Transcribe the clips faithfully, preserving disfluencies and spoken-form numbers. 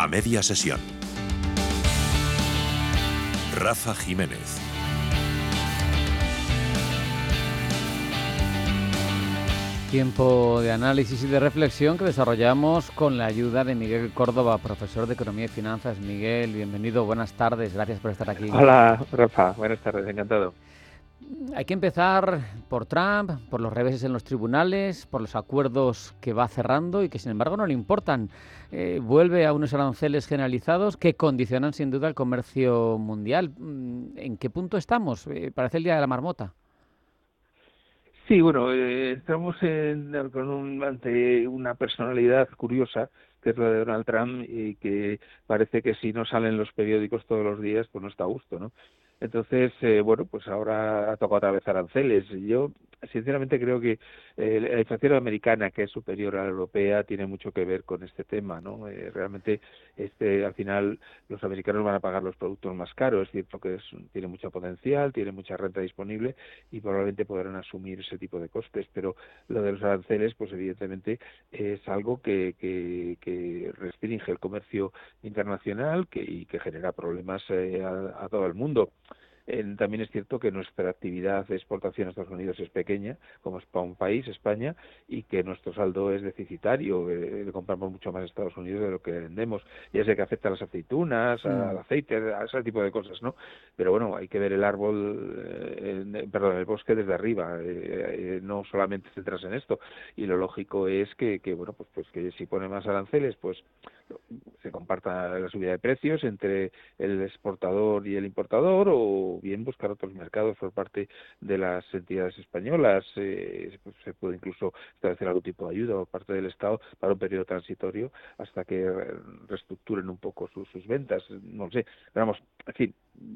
A media sesión. Rafa Jiménez. Tiempo de análisis y de reflexión que desarrollamos con la ayuda de Miguel Córdoba, profesor de Economía y Finanzas. Miguel, bienvenido, buenas tardes, gracias por estar aquí. Hola, Rafa, buenas tardes, encantado. Hay que empezar por Trump, por los reveses en los tribunales, por los acuerdos que va cerrando y que sin embargo no le importan. Eh, vuelve a unos aranceles generalizados que condicionan sin duda el comercio mundial. ¿En qué punto estamos? Eh, parece el día de la marmota. Sí, bueno, eh, estamos en, con un, ante una personalidad curiosa, que es la de Donald Trump, y que parece que si no salen los periódicos todos los días, pues no está a gusto, ¿no? Entonces, eh, bueno, pues ahora ha tocado otra vez aranceles. Yo, sinceramente, creo que eh, la inflación americana, que es superior a la europea, tiene mucho que ver con este tema, ¿no? Eh, realmente, este, al final, los americanos van a pagar los productos más caros, es cierto que es, tiene mucho potencial, tiene mucha renta disponible y probablemente podrán asumir ese tipo de costes, pero lo de los aranceles, pues evidentemente es algo que, que, que restringe el comercio internacional que, y que genera problemas eh, a, a todo el mundo. Eh, también es cierto que nuestra actividad de exportación a Estados Unidos es pequeña, como es para un país, España, y que nuestro saldo es deficitario, eh, compramos mucho más a Estados Unidos de lo que vendemos. Ya sé que afecta a las aceitunas, al aceite, a ese tipo de cosas, ¿no? Pero bueno, hay que ver el árbol, eh, perdón, el bosque desde arriba, eh, eh, no solamente centrarse en esto. Y lo lógico es que, que bueno, pues, pues que si pone más aranceles, pues se comparta la subida de precios entre el exportador y el importador, o bien buscar otros mercados por parte de las entidades españolas. Eh, pues se puede incluso establecer algún tipo de ayuda por parte del Estado para un periodo transitorio hasta que reestructuren un poco sus, sus ventas. No lo sé, pero vamos, en fin,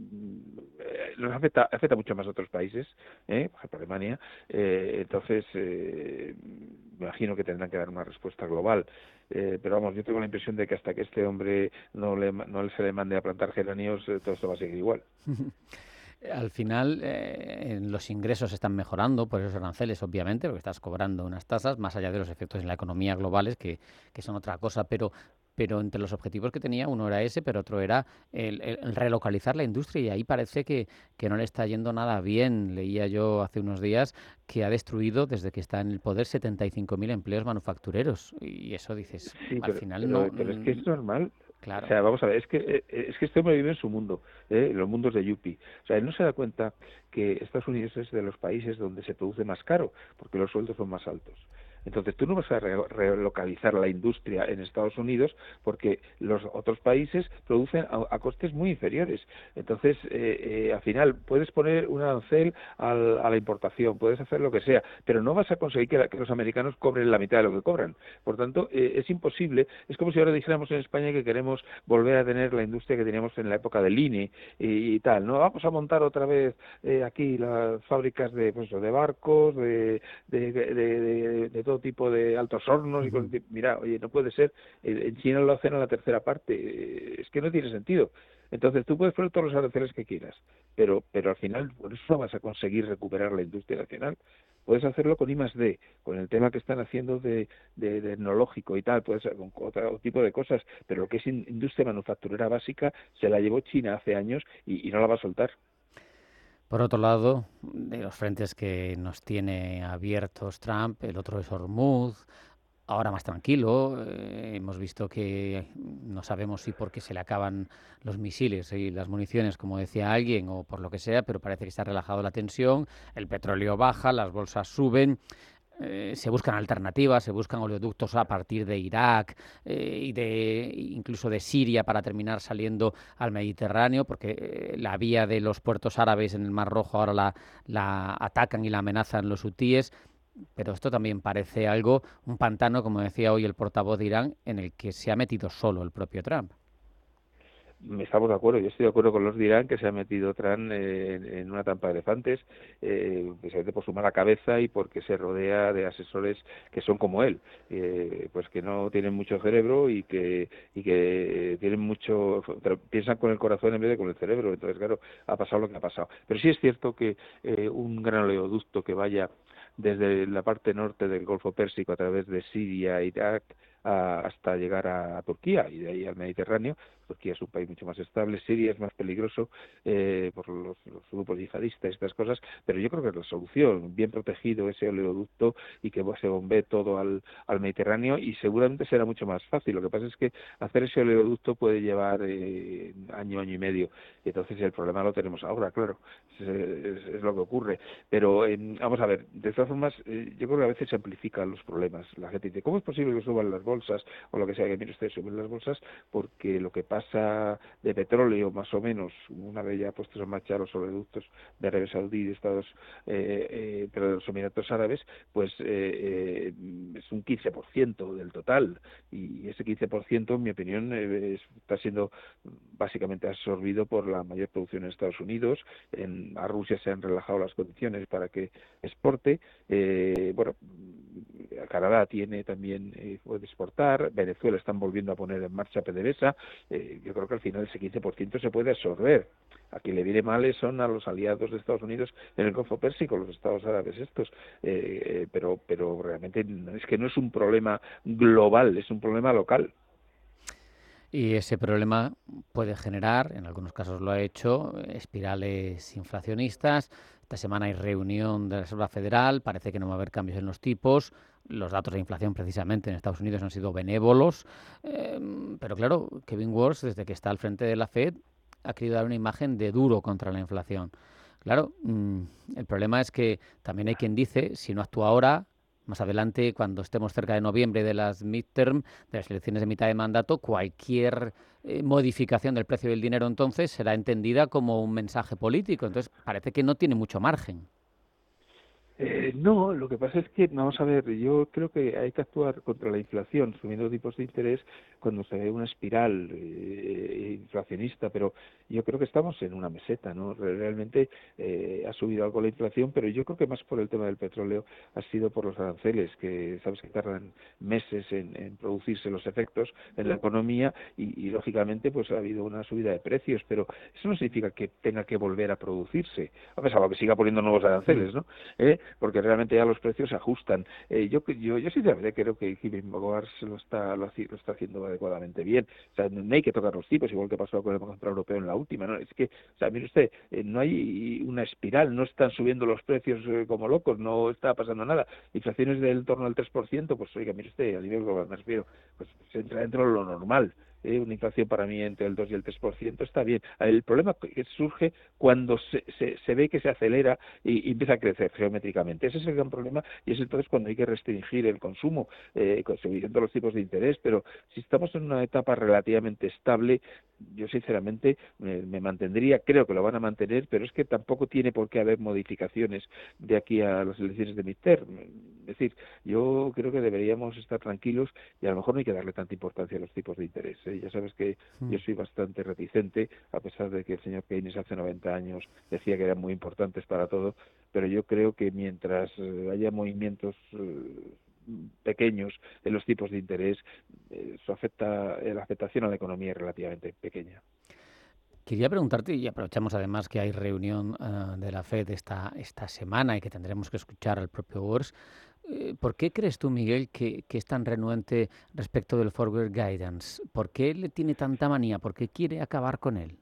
nos afecta afecta mucho más a otros países, ¿eh? Por ejemplo Alemania. Eh, entonces eh, me imagino que tendrán que dar una respuesta global. Eh, pero vamos, yo tengo la impresión de que hasta que este hombre no le no se le mande a plantar geranios, eh, todo esto va a seguir igual. Al final, eh, los ingresos están mejorando por esos aranceles, obviamente, porque estás cobrando unas tasas, más allá de los efectos en la economía globales, que, que son otra cosa, pero pero entre los objetivos que tenía, uno era ese, pero otro era el, el, el relocalizar la industria, y ahí parece que, que no le está yendo nada bien. Leía yo hace unos días que ha destruido, desde que está en el poder, setenta y cinco mil empleos manufactureros, y eso dices, sí, al pero, final pero, no... pero es que es normal. Claro. O sea, vamos a ver, es que es que este hombre vive en su mundo, ¿eh? En los mundos de Yuppie. O sea, él no se da cuenta que Estados Unidos es de los países donde se produce más caro, porque los sueldos son más altos. Entonces tú no vas a re relocalizar la industria en Estados Unidos porque los otros países producen a, a costes muy inferiores. Entonces, eh, eh, al final, puedes poner un arancel al, a la importación, puedes hacer lo que sea, pero no vas a conseguir que, la, que los americanos cobren la mitad de lo que cobran. Por tanto, eh, es imposible. Es como si ahora dijéramos en España que queremos volver a tener la industria que teníamos en la época del I N E y, y tal. No vamos a montar otra vez eh, aquí las fábricas de, pues, de barcos, de, de, de, de, de todo tipo de altos hornos. Uh-huh. Y mira, oye, no puede ser, en China lo hacen a la tercera parte, es que no tiene sentido. Entonces tú puedes poner todos los aranceles que quieras, pero pero al final por eso no vas a conseguir recuperar la industria nacional. Puedes hacerlo con I más D, con el tema que están haciendo de, de, de tecnológico y tal, puedes con otro tipo de cosas, pero lo que es industria manufacturera básica se la llevó China hace años y, y no la va a soltar. Por otro lado, de los frentes que nos tiene abiertos Trump, el otro es Hormuz, ahora más tranquilo. Eh, hemos visto que no sabemos si porque se le acaban los misiles y las municiones, como decía alguien, o por lo que sea, pero parece que se ha relajado la tensión, el petróleo baja, las bolsas suben. Eh, se buscan alternativas, se buscan oleoductos a partir de Irak eh, y de incluso de Siria para terminar saliendo al Mediterráneo, porque eh, la vía de los puertos árabes en el Mar Rojo ahora la, la atacan y la amenazan los hutíes. Pero esto también parece algo, un pantano, como decía hoy el portavoz de Irán, en el que se ha metido solo el propio Trump. Estamos de acuerdo, yo estoy de acuerdo con los de Irán, que se ha metido Trump en, en una trampa de elefantes, eh, precisamente por su mala cabeza y porque se rodea de asesores que son como él, eh, pues que no tienen mucho cerebro y que y que tienen mucho, pero piensan con el corazón en vez de con el cerebro. Entonces, claro, ha pasado lo que ha pasado. Pero sí es cierto que eh, un gran oleoducto que vaya desde la parte norte del Golfo Pérsico a través de Siria, Irak, a, hasta llegar a, a Turquía y de ahí al Mediterráneo. Turquía es un país mucho más estable, Siria es más peligroso eh, por los, los grupos yihadistas y estas cosas, pero yo creo que es la solución, bien protegido ese oleoducto y que se bombee todo al, al Mediterráneo, y seguramente será mucho más fácil. Lo que pasa es que hacer ese oleoducto puede llevar eh, año, año y medio, y entonces el problema lo tenemos ahora, claro, es, es, es lo que ocurre. Pero eh, vamos a ver, de todas formas, eh, yo creo que a veces se amplifican los problemas. La gente dice, ¿cómo es posible que suban las bolsas? O lo que sea, que mire usted, suben las bolsas porque lo que pasa de petróleo, más o menos, una vez ya puestos en marcha los oleoductos de Arabia Saudí y de Estados, eh, eh, pero de los Emiratos Árabes, pues eh, eh, es un quince por ciento del total, y ese quince por ciento, en mi opinión, eh, está siendo básicamente absorbido por la mayor producción en Estados Unidos. En, a Rusia se han relajado las condiciones para que exporte. Eh, bueno, Canadá tiene también, eh, puede exportar. Venezuela están volviendo a poner en marcha PDVSA. Eh, yo creo que al final ese quince por ciento se puede absorber. A quien le viene mal son a los aliados de Estados Unidos en el Golfo Pérsico, los Estados Árabes estos, eh, eh, pero pero realmente es que no es un problema global, es un problema local. Y ese problema puede generar, en algunos casos lo ha hecho, espirales inflacionistas. Esta semana hay reunión de la Reserva Federal, parece que no va a haber cambios en los tipos. Los datos de inflación precisamente en Estados Unidos han sido benévolos. Eh, pero claro, Kevin Warsh, desde que está al frente de la Fed, ha querido dar una imagen de duro contra la inflación. Claro, mmm, el problema es que también hay quien dice, si no actúa ahora, más adelante, cuando estemos cerca de noviembre de las midterm, de las elecciones de mitad de mandato, cualquier eh, modificación del precio del dinero entonces será entendida como un mensaje político. Entonces parece que no tiene mucho margen. Eh, no, lo que pasa es que, vamos a ver, yo creo que hay que actuar contra la inflación subiendo tipos de interés cuando se ve una espiral eh, inflacionista, pero yo creo que estamos en una meseta, ¿no? Realmente eh, ha subido algo la inflación, pero yo creo que más por el tema del petróleo ha sido por los aranceles, que sabes que tardan meses en, en producirse los efectos en la economía y, y, lógicamente, pues ha habido una subida de precios, pero eso no significa que tenga que volver a producirse, a pesar de que siga poniendo nuevos aranceles, ¿no? ¿Eh? Porque realmente ya los precios se ajustan. Eh, yo, yo yo sinceramente creo que Kevin Warsh lo está, lo, lo está haciendo adecuadamente bien. O sea, no hay que tocar los tipos, igual que pasó con el Banco Central Europeo en la última, ¿no? Es que, o sea, mire usted, eh, no hay una espiral, no están subiendo los precios eh, como locos, no está pasando nada. Inflaciones del torno al tres por ciento, pues oiga, mire usted, a nivel global me refiero, pues se entra dentro de lo normal. Eh, una inflación para mí entre el dos y el tres por ciento está bien. El problema que surge cuando se, se, se ve que se acelera y, y empieza a crecer geométricamente. Ese es el gran problema, y es entonces cuando hay que restringir el consumo, eh, subiendo los tipos de interés. Pero si estamos en una etapa relativamente estable, yo sinceramente me, me mantendría, creo que lo van a mantener, pero es que tampoco tiene por qué haber modificaciones de aquí a las elecciones de midterm. Es decir, yo creo que deberíamos estar tranquilos y a lo mejor no hay que darle tanta importancia a los tipos de interés, ¿eh? Ya sabes que mm. yo soy bastante reticente, a pesar de que el señor Keynes hace noventa años decía que eran muy importantes para todo, pero yo creo que mientras eh, haya movimientos eh, pequeños en los tipos de interés, eh, su afecta, la afectación a la economía es relativamente pequeña. Quería preguntarte, y aprovechamos además que hay reunión uh, de la Fed esta, esta semana y que tendremos que escuchar al propio Warsh, eh, ¿por qué crees tú, Miguel, que, que es tan renuente respecto del Forward Guidance? ¿Por qué le tiene tanta manía? ¿Por qué quiere acabar con él?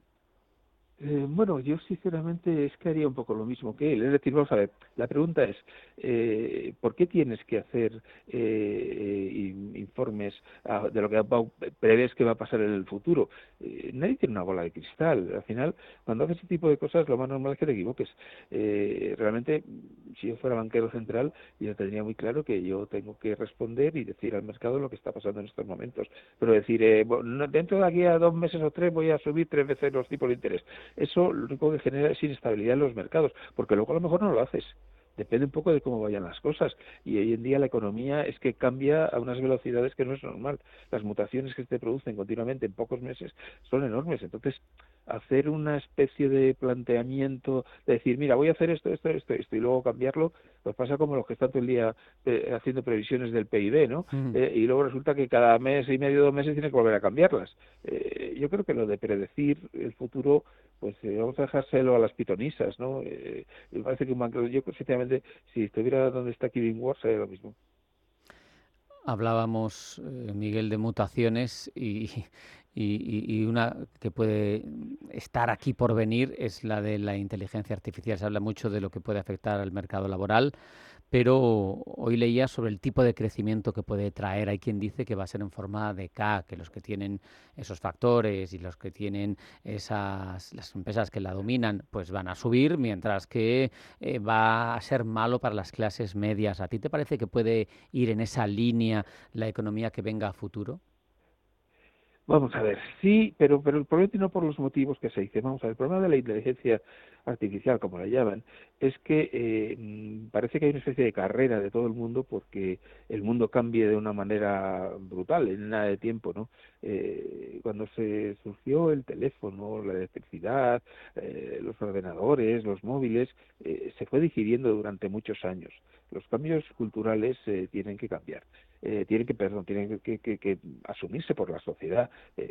Eh, bueno, yo sinceramente es que haría un poco lo mismo que él. Es decir, vamos a ver, la pregunta es, eh, ¿por qué tienes que hacer eh, informes a, de lo que va, prevés que va a pasar en el futuro? Eh, nadie tiene una bola de cristal. Al final, cuando haces ese tipo de cosas, lo más normal es que te equivoques. Eh, realmente, si yo fuera banquero central, yo tendría muy claro que yo tengo que responder y decir al mercado lo que está pasando en estos momentos. Pero decir, eh, bueno, dentro de aquí a dos meses o tres voy a subir tres veces los tipos de interés. Eso lo único que genera es inestabilidad en los mercados, porque luego a lo mejor no lo haces. Depende un poco de cómo vayan las cosas. Y hoy en día la economía es que cambia a unas velocidades que no es normal. Las mutaciones que se producen continuamente en pocos meses son enormes. Entonces, hacer una especie de planteamiento, de decir, mira, voy a hacer esto, esto, esto, esto, y luego cambiarlo, pues pasa como los que están todo el día eh, haciendo previsiones del P I B, ¿no? Uh-huh. Eh, y luego resulta que cada mes y medio, dos meses, tienes que volver a cambiarlas. Eh, yo creo que lo de predecir el futuro, pues eh, vamos a dejárselo a las pitonisas, ¿no? Eh, me parece que un banco, yo sinceramente, si estuviera donde está Kevin Warsh, sería lo mismo. Hablábamos, eh, Miguel, de mutaciones y, y, y una que puede estar aquí por venir es la de la inteligencia artificial. Se habla mucho de lo que puede afectar al mercado laboral, pero hoy leía sobre el tipo de crecimiento que puede traer. Hay quien dice que va a ser en forma de K, que los que tienen esos factores y los que tienen esas las empresas que la dominan, pues van a subir, mientras que eh, va a ser malo para las clases medias. ¿A ti te parece que puede ir en esa línea la economía que venga a futuro? Vamos a ver, sí, pero pero el problema no por los motivos que se dice. Vamos a ver, el problema de la inteligencia artificial, como la llaman, es que eh, mm, parece que hay una especie de carrera de todo el mundo porque el mundo cambie de una manera brutal en nada de tiempo, ¿no? Eh, cuando se surgió el teléfono, la electricidad, eh, los ordenadores, los móviles, eh, se fue digiriendo durante muchos años. Los cambios culturales eh, tienen que cambiar. Eh, tienen que, perdón, tienen que, que, que asumirse por la sociedad.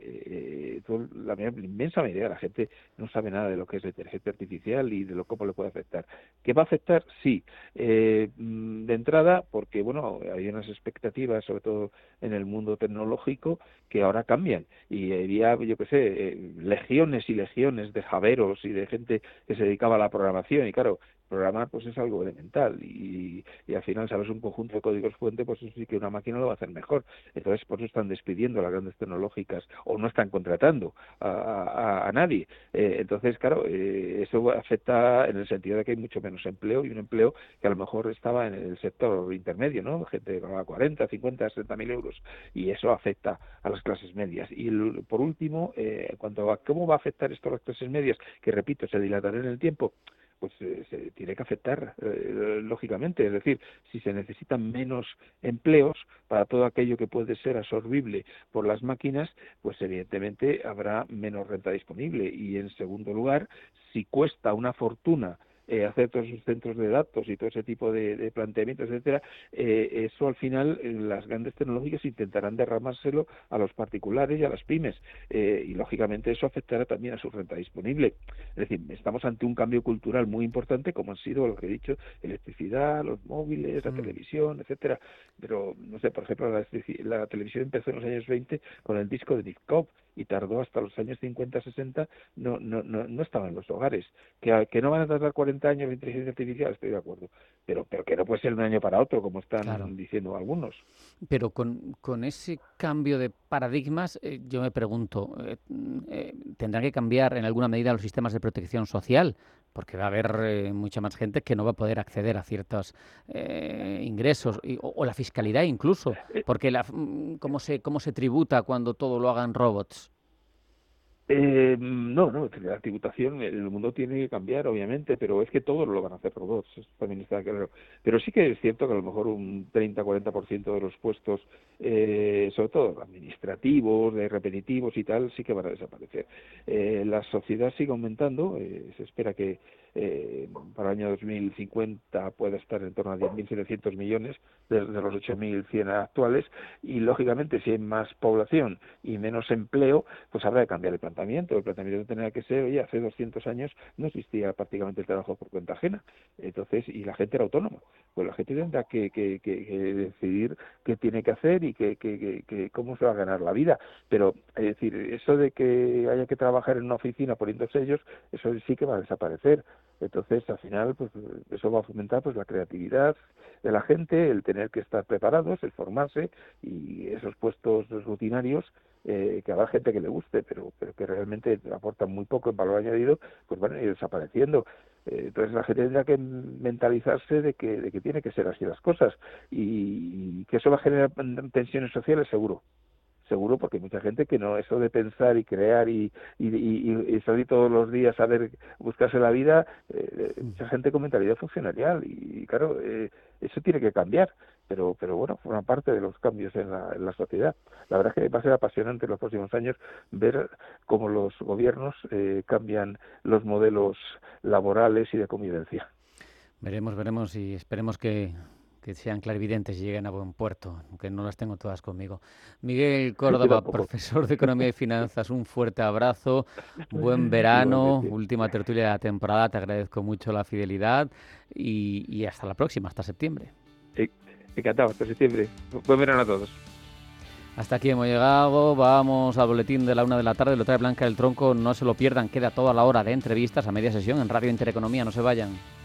Eh, todo, la, la inmensa mayoría de la gente no sabe nada de lo que es la inteligencia artificial y de lo cómo le puede afectar. ¿Qué va a afectar? Sí. Eh, de entrada, porque bueno, hay unas expectativas, sobre todo en el mundo tecnológico, que ahora cambian. Y había, yo qué sé, eh, legiones y legiones de javeros y de gente que se dedicaba a la programación. Y claro, programar pues es algo elemental y, y al final sabes un conjunto de códigos fuente, pues eso sí que una máquina lo va a hacer mejor. Entonces por eso están despidiendo a las grandes tecnológicas o no están contratando a, a, a nadie. Eh, entonces claro, eh, eso afecta en el sentido de que hay mucho menos empleo y un empleo que a lo mejor estaba en el sector intermedio, ¿no? Gente que ganaba cuarenta, cincuenta, sesenta mil euros y eso afecta a las clases medias. Y el, por último, eh, en cuanto a cómo va a afectar esto a las clases medias, que repito, se dilatará en el tiempo, pues eh, se tiene que afectar, eh, lógicamente. Es decir, si se necesitan menos empleos para todo aquello que puede ser absorbible por las máquinas, pues evidentemente habrá menos renta disponible. Y en segundo lugar, si cuesta una fortuna eh, hacer todos esos centros de datos y todo ese tipo de, de planteamientos, etcétera, eh, eso al final eh, las grandes tecnológicas intentarán derramárselo a los particulares y a las pymes, eh, y lógicamente eso afectará también a su renta disponible. Es decir, estamos ante un cambio cultural muy importante, como han sido, lo que he dicho, electricidad, los móviles, la Mm. televisión, etcétera. Pero, no sé, por ejemplo, la, la televisión empezó en los años veinte con el disco de Nick Cave y tardó hasta los años cincuenta, sesenta, no no no no estaba en los hogares. Que, que no van a tardar cuarenta años de inteligencia artificial, estoy de acuerdo, pero pero que no puede ser de un año para otro, como Claro. están diciendo algunos. Pero con, con ese cambio de paradigmas, eh, yo me pregunto, eh, eh, ¿tendrán que cambiar en alguna medida los sistemas de protección social? Porque va a haber eh, mucha más gente que no va a poder acceder a ciertos eh, ingresos y, o, o la fiscalidad incluso, porque la, mm, ¿cómo se, cómo se tributa cuando todo lo hagan robots? Eh, no, no, la tributación, el mundo tiene que cambiar, obviamente, pero es que todos lo van a hacer robots, eso también está claro. Pero sí que es cierto que a lo mejor un treinta cuarenta por ciento de los puestos, eh, sobre todo administrativos, de repetitivos y tal, sí que van a desaparecer. Eh, la sociedad sigue aumentando, eh, se espera que eh, para el año dos mil cincuenta pueda estar en torno a diez mil setecientos millones de, de los ocho mil cien actuales, y lógicamente si hay más población y menos empleo, pues habrá que cambiar el planteamiento. El planteamiento tendrá que ser, oye, hace doscientos años no existía prácticamente el trabajo por cuenta ajena, entonces, y la gente era autónoma, pues la gente tendrá que, que, que, que decidir qué tiene que hacer y que, que, que, que cómo se va a ganar la vida. Pero, es decir, eso de que haya que trabajar en una oficina poniendo sellos, eso sí que va a desaparecer. Entonces, al final, pues eso va a fomentar pues la creatividad de la gente, el tener que estar preparados, el formarse, y esos puestos rutinarios, eh, que habrá gente que le guste, pero, pero que realmente aportan muy poco en valor añadido, pues van a ir desapareciendo. Eh, entonces la gente tendrá que mentalizarse de que, de que tiene que ser así las cosas, y, y que eso va a generar tensiones sociales, seguro. Seguro, porque hay mucha gente que no, eso de pensar y crear y, y, y, y salir todos los días a ver, buscarse la vida, eh, mucha gente con mentalidad funcionarial, y claro, eh, eso tiene que cambiar, pero pero bueno, forma parte de los cambios en la, en la sociedad. La verdad es que va a ser apasionante en los próximos años ver cómo los gobiernos eh, cambian los modelos laborales y de convivencia. Veremos, veremos y esperemos que, que sean clarividentes y lleguen a buen puerto, aunque no las tengo todas conmigo. Miguel Yo Córdoba, tampoco. profesor de Economía y Finanzas, un fuerte abrazo, buen verano, Igualmente. última tertulia de la temporada, te agradezco mucho la fidelidad y, y hasta la próxima, hasta septiembre. Sí. Encantado, hasta septiembre. Buen verano a todos. Hasta aquí hemos llegado, vamos al boletín de la una de la tarde, lo trae Blanca del Tronco, no se lo pierdan, queda toda la hora de entrevistas a media sesión en Radio Intereconomía, no se vayan.